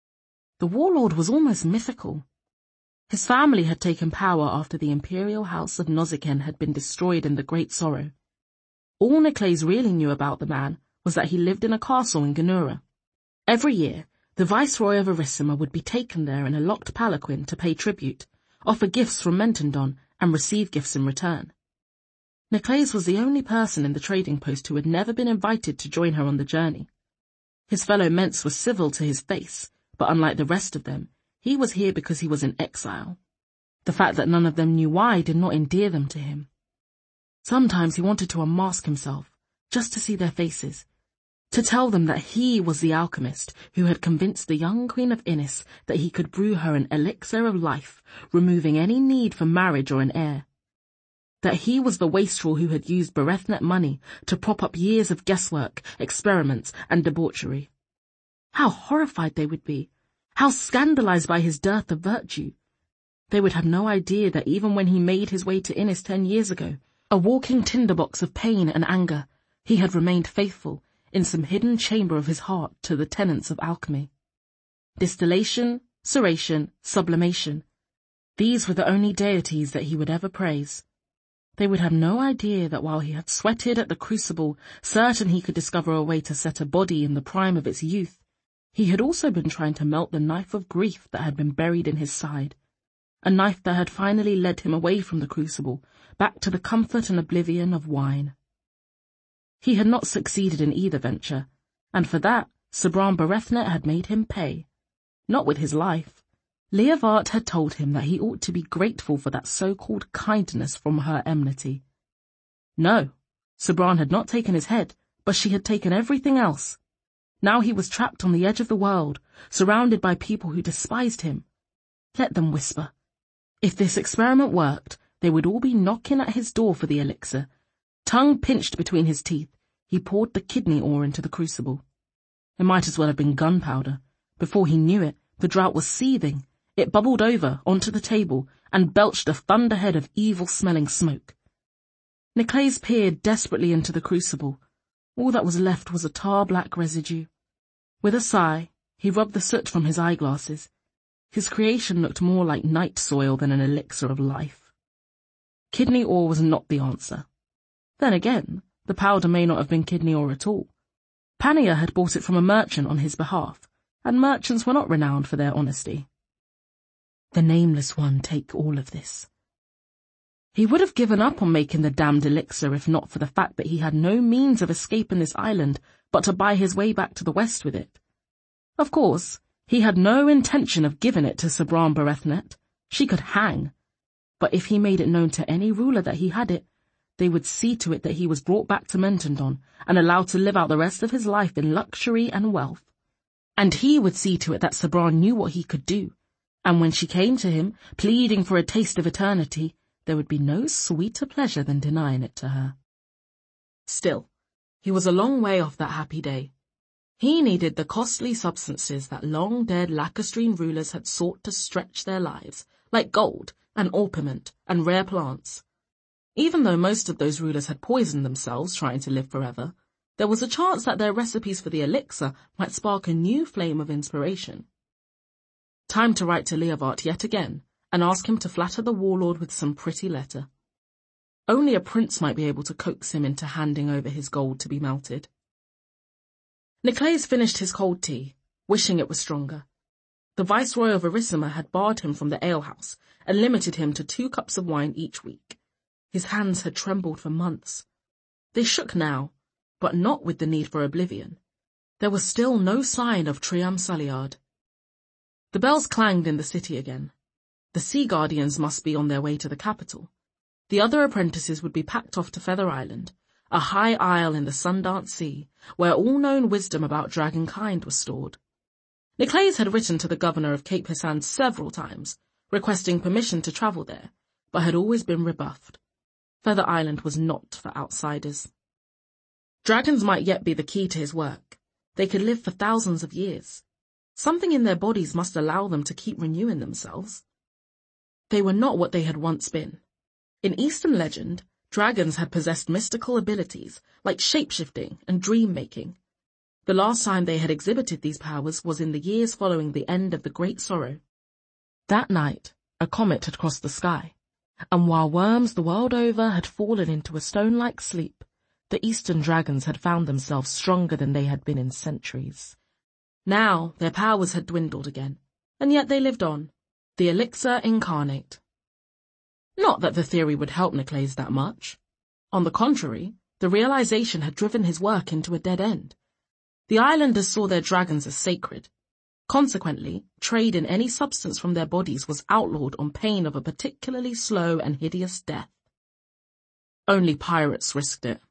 The warlord was almost mythical. His family had taken power after the imperial house of Noziken had been destroyed in the Great Sorrow. All Niclais really knew about the man was that he lived in a castle in Genura. Every year, the viceroy of Orissima would be taken there in a locked palanquin to pay tribute, offer gifts from Mentendon, and receive gifts in return. Niclais was the only person in the trading post who had never been invited to join her on the journey. His fellow Ments were civil to his face, but unlike the rest of them, he was here because he was in exile. The fact that none of them knew why did not endear them to him. Sometimes he wanted to unmask himself, just to see their faces, to tell them that he was the alchemist who had convinced the young Queen of Inis that he could brew her an elixir of life, removing any need for marriage or an heir. That he was the wastrel who had used Berethnet money to prop up years of guesswork, experiments, and debauchery. How horrified they would be, how scandalized by his dearth of virtue. They would have no idea that even when he made his way to Inis ten years ago, a walking tinderbox of pain and anger, he had remained faithful, in some hidden chamber of his heart, to the tenets of alchemy. Distillation, ceration, sublimation. These were the only deities that he would ever praise. They would have no idea that while he had sweated at the crucible, certain he could discover a way to set a body in the prime of its youth, he had also been trying to melt the knife of grief that had been buried in his side, a knife that had finally led him away from the crucible, back to the comfort and oblivion of wine. He had not succeeded in either venture, and for that Sabran Berethnet had made him pay. Not with his life. Leovart had told him that he ought to be grateful for that so-called kindness from her enmity. No, Sabran had not taken his head, but she had taken everything else. Now he was trapped on the edge of the world, surrounded by people who despised him. Let them whisper. If this experiment worked, they would all be knocking at his door for the elixir. Tongue pinched between his teeth, he poured the kidney ore into the crucible. It might as well have been gunpowder. Before he knew it, the draught was seething. It bubbled over onto the table and belched a thunderhead of evil-smelling smoke. Niclais peered desperately into the crucible. All that was left was a tar-black residue. With a sigh, he rubbed the soot from his eyeglasses. His creation looked more like night soil than an elixir of life. Kidney ore was not the answer. Then again, the powder may not have been kidney ore at all. Pania had bought it from a merchant on his behalf, and merchants were not renowned for their honesty. The Nameless One take all of this. He would have given up on making the damned elixir if not for the fact that he had no means of escaping this island but to buy his way back to the west with it. Of course, he had no intention of giving it to Sabran Berethnet. She could hang. But if he made it known to any ruler that he had it, they would see to it that he was brought back to Mentendon and allowed to live out the rest of his life in luxury and wealth. And he would see to it that Sabran knew what he could do, and when she came to him, pleading for a taste of eternity, there would be no sweeter pleasure than denying it to her. Still, he was a long way off that happy day. He needed the costly substances that long-dead lacustrine rulers had sought to stretch their lives, like gold and orpiment and rare plants. Even though most of those rulers had poisoned themselves trying to live forever, there was a chance that their recipes for the elixir might spark a new flame of inspiration. Time to write to Leovart yet again and ask him to flatter the warlord with some pretty letter. Only a prince might be able to coax him into handing over his gold to be melted. Niclais finished his cold tea, wishing it was stronger. The Viceroy of Arissima had barred him from the alehouse and limited him to two cups of wine each week. His hands had trembled for months. They shook now, but not with the need for oblivion. There was still no sign of Triam Saliard. The bells clanged in the city again. The sea guardians must be on their way to the capital. The other apprentices would be packed off to Feather Island, a high isle in the Sundance Sea, where all known wisdom about dragonkind was stored. Niclais had written to the governor of Cape Hisand several times, requesting permission to travel there, but had always been rebuffed. Feather Island was not for outsiders. Dragons might yet be the key to his work. They could live for thousands of years. Something in their bodies must allow them to keep renewing themselves. They were not what they had once been. In Eastern legend, dragons had possessed mystical abilities like shapeshifting and dream-making. The last time they had exhibited these powers was in the years following the end of the Great Sorrow. That night, a comet had crossed the sky, and while worms the world over had fallen into a stone-like sleep, the Eastern dragons had found themselves stronger than they had been in centuries. Now their powers had dwindled again, and yet they lived on, the elixir incarnate. Not that the theory would help Niclais that much. On the contrary, the realization had driven his work into a dead end. The islanders saw their dragons as sacred. Consequently, trade in any substance from their bodies was outlawed on pain of a particularly slow and hideous death. Only pirates risked it.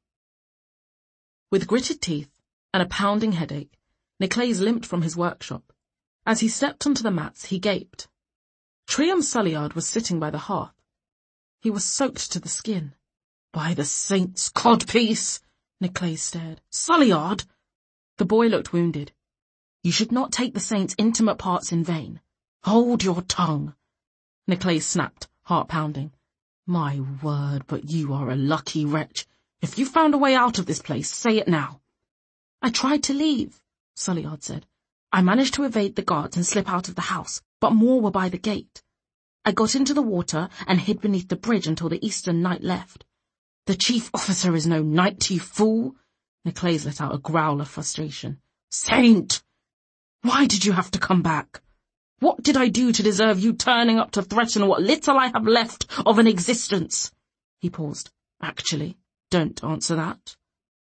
With gritted teeth and a pounding headache, Niclais limped from his workshop. As he stepped onto the mats, he gaped. Triam Saliard was sitting by the hearth. He was soaked to the skin. "By the saints, codpiece!" Niclais stared. "Saliard!" The boy looked wounded. "You should not take the saint's intimate parts in vain. Hold your tongue." Niclais snapped, heart pounding. "My word, but you are a lucky wretch. If you found a way out of this place, say it now." "I tried to leave," Saliard said. "I managed to evade the guards and slip out of the house, but more were by the gate. I got into the water and hid beneath the bridge until the Eastern Knight left." "The chief officer is no knight, you fool!" Niclais let out a growl of frustration. "Saint! Why did you have to come back? What did I do to deserve you turning up to threaten what little I have left of an existence?" He paused. "Actually, don't answer that."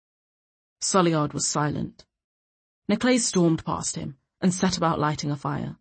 Saliard was silent. Niclais stormed past him and set about lighting a fire.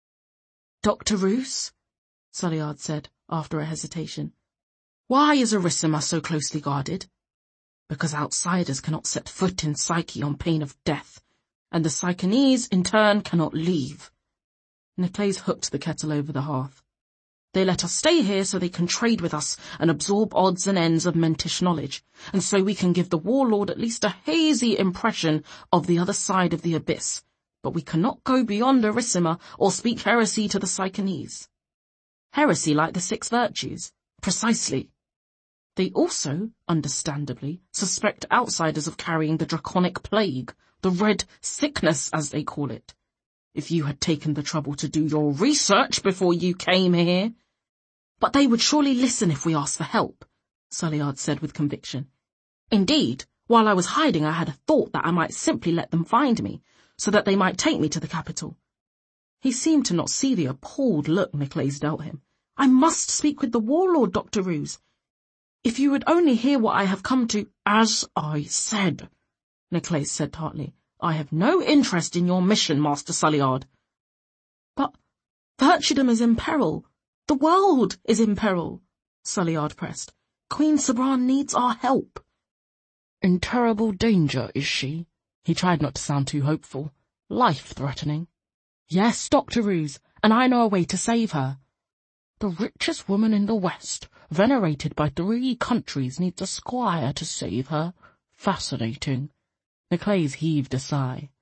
"Doctor Roos?" Saliard said, after a hesitation. "Why is Arissima so closely guarded?" "Because outsiders cannot set foot in Psyche on pain of death, and the Psychonese, in turn, cannot leave." Niclais hooked the kettle over the hearth. "They let us stay here so they can trade with us and absorb odds and ends of mentish knowledge, and so we can give the warlord at least a hazy impression of the other side of the abyss, but we cannot go beyond Arissima or speak heresy to the Psychonese." "Heresy like the Six Virtues?" "Precisely. They also, understandably, suspect outsiders of carrying the draconic plague, the red sickness as they call it. If you had taken the trouble to do your research before you came here—" "But they would surely listen if we asked for help," Saliard said with conviction. "Indeed, while I was hiding I had a thought that I might simply let them find me, so that they might take me to the capital." He seemed to not see the appalled look Niclais dealt him. "I must speak with the warlord, Doctor Roos. If you would only hear what I have come to—" "As I said," Niclais said tartly, "I have no interest in your mission, Master Saliard." "But Virtudom is in peril. The world is in peril," Saliard pressed. "Queen Sabran needs our help." "In terrible danger, is she?" He tried not to sound too hopeful. "Life-threatening?" "Yes, Doctor Roos, and I know a way to save her." "The richest woman in the West, venerated by three countries, needs a squire to save her. Fascinating." Niclais heaved a sigh.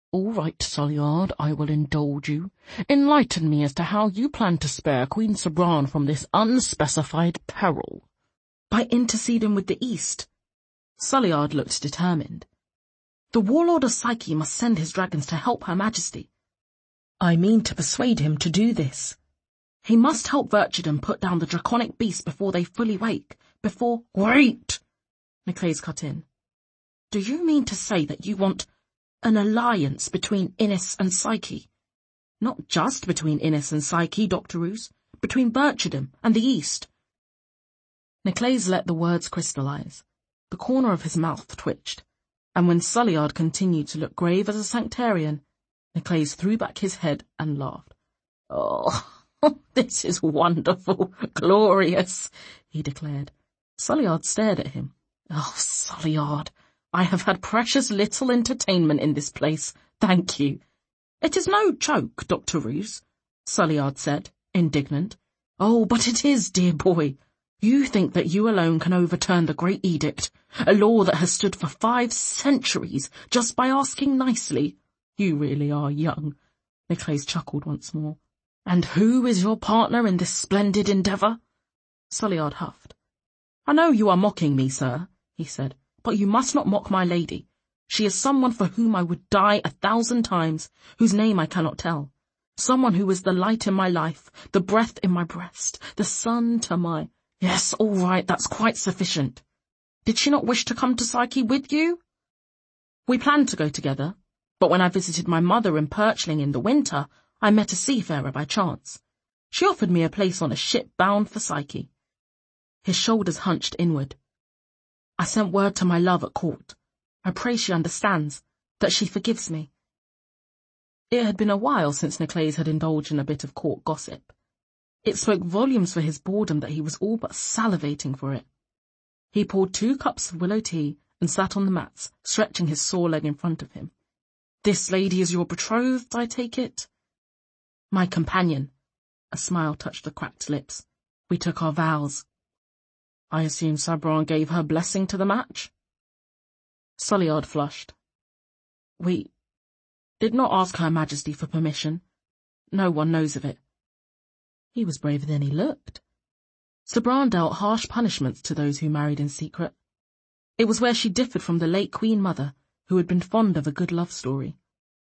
All right, Sulyard, I will indulge you. Enlighten me as to how you plan to spare Queen Sabran from this unspecified peril. By interceding with the East. Sulyard looked determined. The warlord of Psyche must send his dragons to help Her Majesty. I mean to persuade him to do this. He must help Verchidum put down the draconic beast before they fully wake, before— Wait! Niclaiss cut in. Do you mean to say that you want an alliance between Innis and Psyche? Not just between Innis and Psyche, Doctor Roos, between Verchidum and the East. Niclaiss let the words crystallize. The corner of his mouth twitched, and when Sulyard continued to look grave as a Sanctarian, Niclaiss threw back his head and laughed. Oh, this is wonderful, glorious, he declared. Sulyard stared at him. Oh, Sulyard, I have had precious little entertainment in this place, thank you. It is no joke, Doctor Roos, Sulyard said, indignant. Oh, but it is, dear boy. You think that you alone can overturn the Great Edict, a law that has stood for five centuries, just by asking nicely. You really are young. Niclaiss chuckled once more. And who is your partner in this splendid endeavour? Sulyard huffed. I know you are mocking me, sir, he said, but you must not mock my lady. She is someone for whom I would die a thousand times, whose name I cannot tell. Someone who is the light in my life, the breath in my breast, the sun to my— Yes, all right, that's quite sufficient. Did she not wish to come to Psyche with you? We planned to go together, but when I visited my mother in Perchling in the winter, I met a seafarer by chance. She offered me a place on a ship bound for Psyche. His shoulders hunched inward. I sent word to my love at court. I pray she understands, that she forgives me. It had been a while since Niclaiss had indulged in a bit of court gossip. It spoke volumes for his boredom that he was all but salivating for it. He poured two cups of willow tea and sat on the mats, stretching his sore leg in front of him. This lady is your betrothed, I take it? My companion. A smile touched the cracked lips. We took our vows. I assume Sabran gave her blessing to the match? Sulyard flushed. We did not ask Her Majesty for permission. No one knows of it. He was braver than he looked. Sabran dealt harsh punishments to those who married in secret. It was where she differed from the late Queen Mother, who had been fond of a good love story.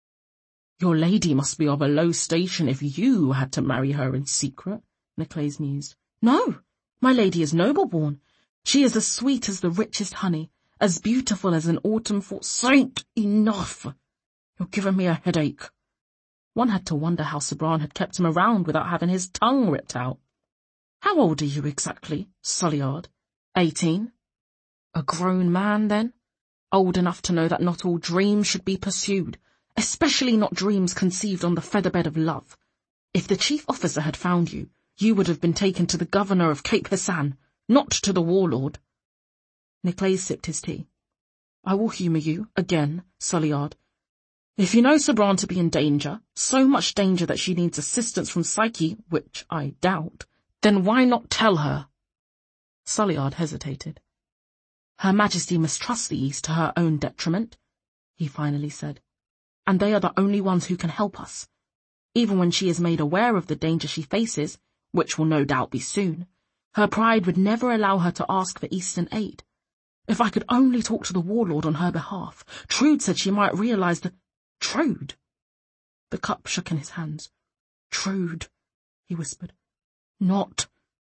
Your lady must be of a low station if you had to marry her in secret, Niclaiss mused. No, my lady is noble-born. She is as sweet as the richest honey, as beautiful as an autumn fall— Saint enough! You're giving me a headache. One had to wonder how Sabran had kept him around without having his tongue ripped out. How old are you exactly, Sulyard? Eighteen? A grown man, then? Old enough to know that not all dreams should be pursued, especially not dreams conceived on the featherbed of love. If the chief officer had found you, you would have been taken to the governor of Cape Hassan, not to the warlord. Niclaiss sipped his tea. I will humour you, again, Sulyard. If you know Sabran to be in danger, so much danger that she needs assistance from Psyche, which I doubt, then why not tell her? Sulyard hesitated. Her Majesty must trust the East to her own detriment, he finally said, and they are the only ones who can help us. Even when she is made aware of the danger she faces, which will no doubt be soon, her pride would never allow her to ask for Eastern aid. If I could only talk to the warlord on her behalf, Trude said she might realize the— Trude? The cup shook in his hands. Trude, he whispered. Not,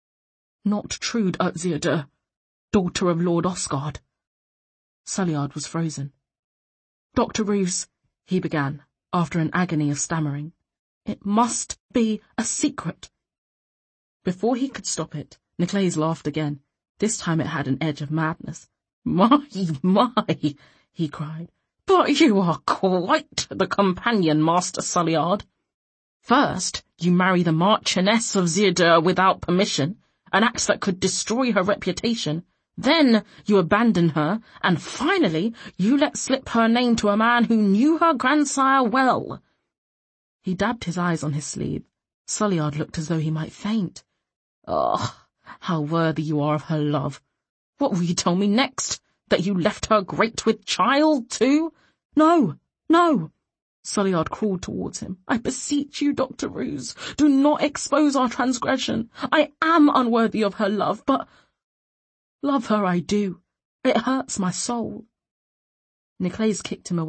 not Trude Erziada, daughter of Lord Osgard. Sulyard was frozen. Doctor Roos, he began, after an agony of stammering. It must be a secret. Before he could stop it, Niclaiss laughed again. This time it had an edge of madness. My, my, he cried. But you are quite the companion, Master Sulyard. First, you marry the Marchioness of Zirdur without permission, an act that could destroy her reputation. Then you abandon her, and finally you let slip her name to a man who knew her grandsire well. He dabbed his eyes on his sleeve. Sulyard looked as though he might faint. Oh, how worthy you are of her love. What will you tell me next? That you left her great with child, too? No, no. Sulleyard crawled towards him. I beseech you, Doctor Roos, do not expose our transgression. I am unworthy of her love, but love her I do. It hurts my soul. Niclaiz kicked him away.